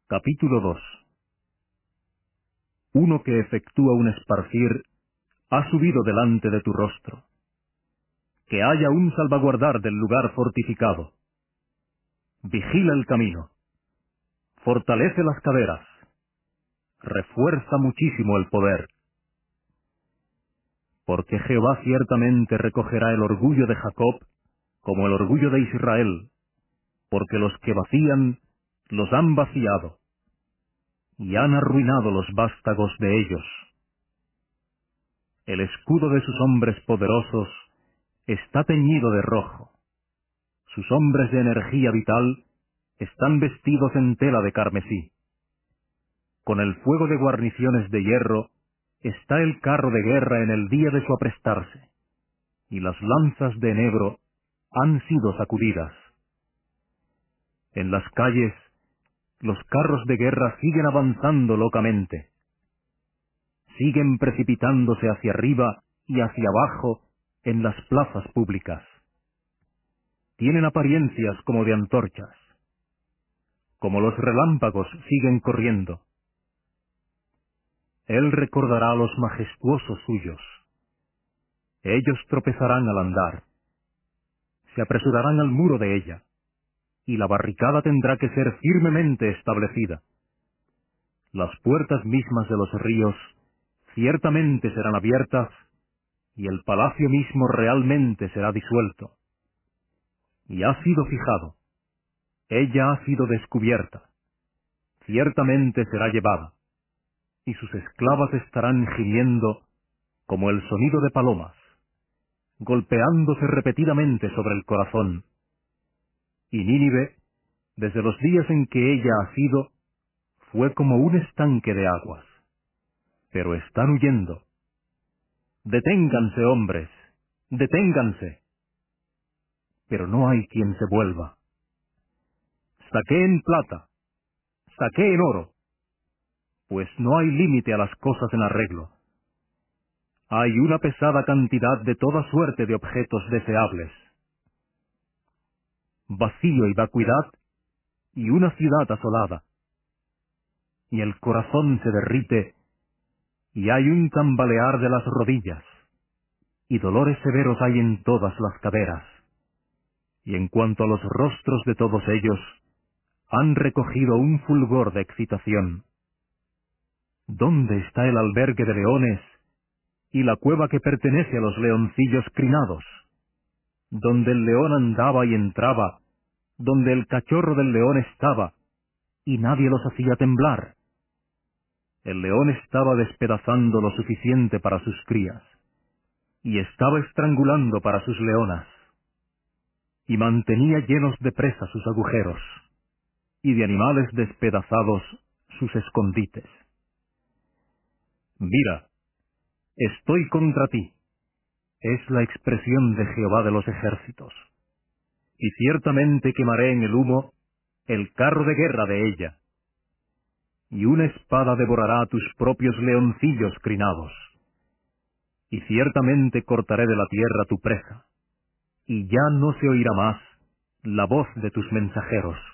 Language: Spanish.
Capítulo 2. Uno que efectúa un esparcir ha subido delante de tu rostro. Que haya un salvaguardar del lugar fortificado. Vigila el camino. Fortalece las caderas. Refuerza muchísimo el poder. Porque Jehová ciertamente recogerá el orgullo de Jacob como el orgullo de Israel, porque los que vacían los han vaciado, y han arruinado los vástagos de ellos. El escudo de sus hombres poderosos está teñido de rojo. Sus hombres de energía vital están vestidos en tela de carmesí. Con el fuego de guarniciones de hierro está el carro de guerra en el día de su aprestarse, y las lanzas de enebro han sido sacudidas. En las calles, los carros de guerra siguen avanzando locamente. Siguen precipitándose hacia arriba y hacia abajo en las plazas públicas. Tienen apariencias como de antorchas. Como los relámpagos siguen corriendo. Él recordará a los majestuosos suyos. Ellos tropezarán al andar. Se apresurarán al muro de ella, y la barricada tendrá que ser firmemente establecida. Las puertas mismas de los ríos ciertamente serán abiertas, y el palacio mismo realmente será disuelto. Y ha sido fijado. Ella ha sido descubierta. Ciertamente será llevada, y sus esclavas estarán gimiendo como el sonido de palomas, golpeándose repetidamente sobre el corazón. Y Nínive, desde los días en que ella ha sido, fue como un estanque de aguas. Pero están huyendo. Deténganse, hombres, deténganse. Pero no hay quien se vuelva. Saqueen plata, saqueen oro, pues no hay límite a las cosas en arreglo. Hay una pesada cantidad de toda suerte de objetos deseables. Vacío y vacuidad, y una ciudad asolada. Y el corazón se derrite, y hay un tambalear de las rodillas, y dolores severos hay en todas las caderas. Y en cuanto a los rostros de todos ellos, han recogido un fulgor de excitación. ¿Dónde está el albergue de leones y la cueva que pertenece a los leoncillos crinados? Donde el león andaba y entraba, donde el cachorro del león estaba, y nadie los hacía temblar. El león estaba despedazando lo suficiente para sus crías, y estaba estrangulando para sus leonas, y mantenía llenos de presa sus agujeros, y de animales despedazados sus escondites. Mira, estoy contra ti, es la expresión de Jehová de los ejércitos, y ciertamente quemaré en el humo el carro de guerra de ella, y una espada devorará a tus propios leoncillos crinados, y ciertamente cortaré de la tierra tu presa, y ya no se oirá más la voz de tus mensajeros.